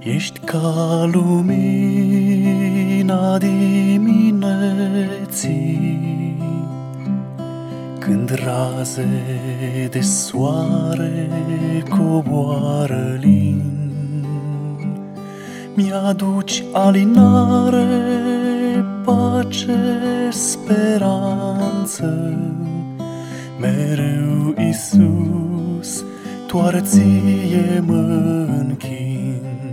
Ești ca lumina dimineții, când raze de soare coboară lin. Mi-aduci alinare, pace, speranță, mereu, Iisus, doar ție mă închin.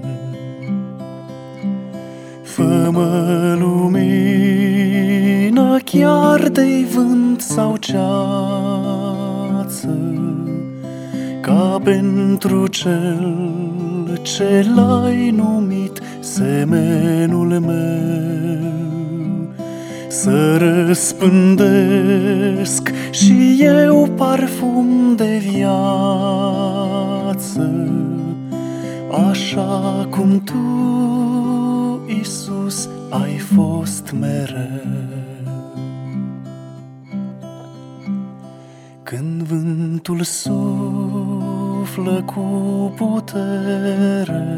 Fă-mă lumină chiar de-i vânt sau ceață, ca pentru cel ce l-ai numit semenul meu, să răspândesc și eu parfum de viață, așa cum tu, Iisus, ai fost mereu. Când vântul suflă cu putere,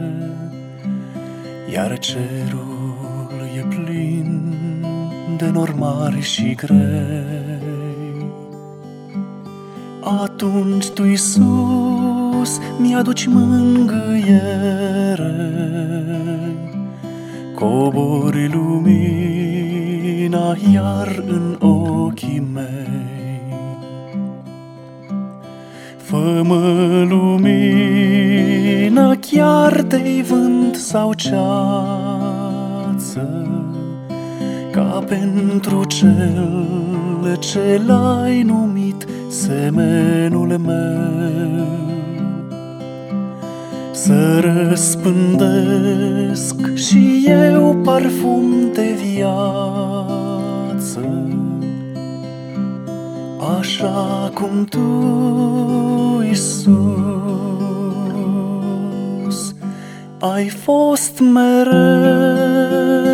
iar cerul e plin de nori mari și grei, atunci tu, Iisus, mi-aduci mângâiere, cobori lumina iar în ochii mei. Fă-mă lumină chiar de-i vânt sau ceață, ca pentru cel ce l-ai numit semenul meu, să răspândesc și eu parfum de viață, așa cum tu, Iisus, ai fost mereu.